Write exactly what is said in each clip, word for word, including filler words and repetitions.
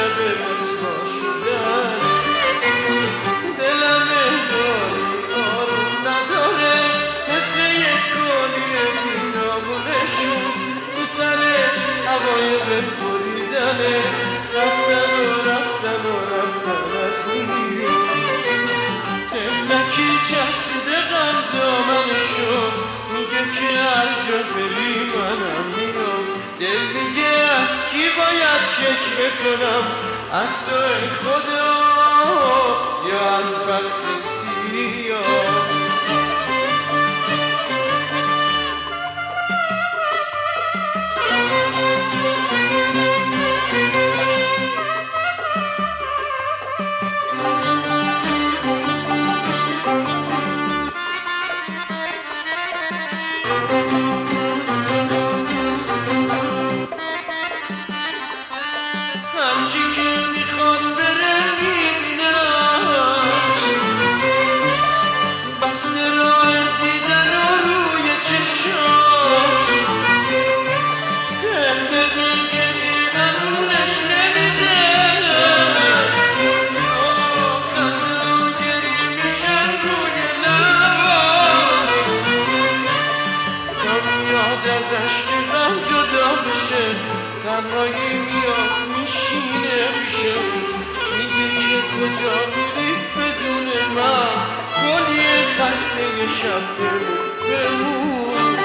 شب رسوا شدن دلم داری آروم نداره مثل یک کالی بینامونشون تو سرش هوای غم بریدنه رفتن و رفتن و رفتن از میون تفلکی چسبیده غم دامنشو میگه که هر جا بری منم میام دل میگه از کی باید شکر بکنم از تو ای خدا یا از بخت سیاه همچی که میخواد بره میبینش بسته راه دیدن و روی چشاش حقیقی گریه امونش نمیده خنده و گریه میشن روی لباش تا میاد ازش که غم جدا بشه تنهایی میاد میشینه پیشه میگه که کجا میری بدون من کلی خسته شب بمون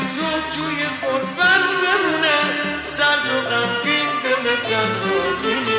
توی قربت بمونه سرد و غمگین دل تنها